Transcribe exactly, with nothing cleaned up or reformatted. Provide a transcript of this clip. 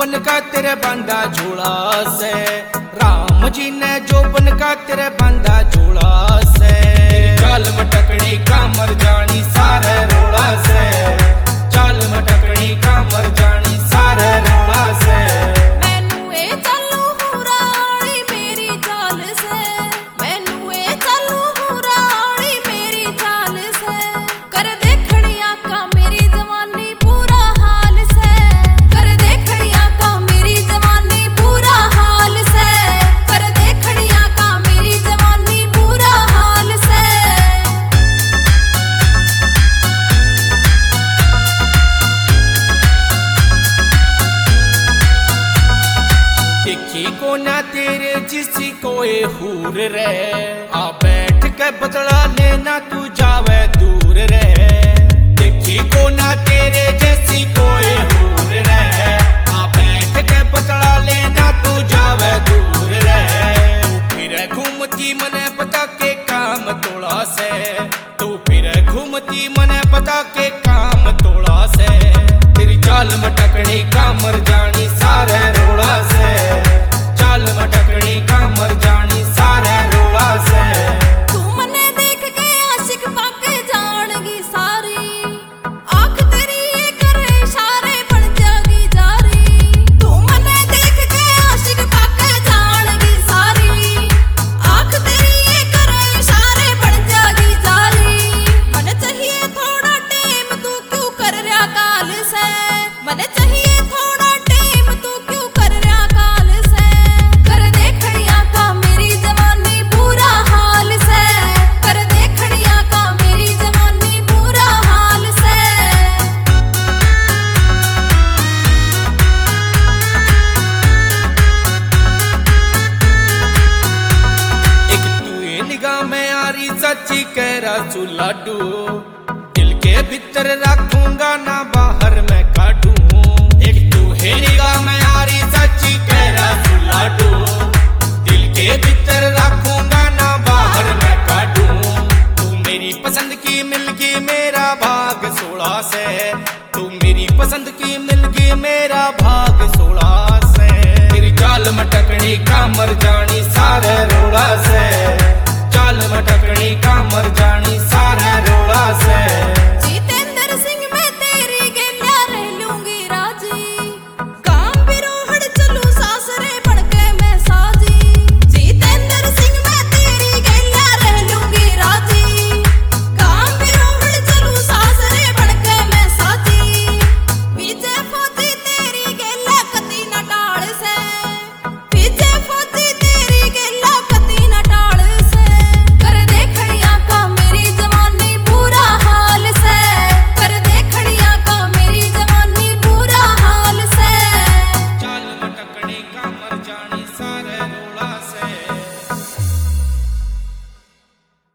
बन का तेरे बांधा झोला से, राम जी ने जो बन का तेरे बांधा झोला से। चाल मटकड़ी का मर जानी सारे रोड़ा से, चाल मटकड़ी का मर जानी सारे रोड़ा से। मैनू ए चालू हुराड़ी मेरी चाल से, मैनू ए चालू हुराड़ी मेरी चाल से। कर देखड़िया का मेरी जवानी पूरा हाल से, कर देखड़िया का मेरी जवानी पूरा हाल से, कर देखड़िया का मेरी जवानी पूरा हाल से। देखी को ना तेरे जिसी कोई हूर रे, आ बैठ के बदला लेना तू जावे दूर रे। देखी को ना तेरे जैसी कोई हूर रे, आ बैठ के बदला लेना तू जावे दूर रे। तू फिर घूमती मने पता के काम तोड़ा से, तू फिर घूमती मने पता के काम तोड़ा से। तेरी चाल मटकड़ी का मर जानी सारे रोड़ा से, चाल मटकड़ी का मर जानी सारे रोड़ा से। तू मने देख के आशिक पाके जानगी सारी, आँख तेरी ये करे इशारे बन जागी जारी। तू मने देख के आशिक पाके जानगी सारी, आँख तेरी ये करे इशारे बन जागी जारी। मने चाहिए थोड़ा टाइम तू क्यों कर रहा काल से, मने चाहिए थोड़ा टाइम तू क्यों कर रहा काल से। कर देखड़िया का मेरी जवानी पूरा हाल से, कर देखड़िया का मेरी जवानी पूरा हाल से। एक तू ये निगाह में यारी सच्ची कह रहा सू लाडू, दिल के भीतर रखूंगा ना बाहर मैं काटूं। एक तू है निगाह में यारी सच्ची कह रहा सू लाडू, दिल के भीतर रखूंगा ना बाहर मैं काटूं। तू मेरी पसंद की मिल गई मेरा भाग सोलह से, तू मेरी पसंद की मिल गई मेरा भाग सोलह से। तेरी चाल मटकड़ी का मर जानी सारे रोड़ा से।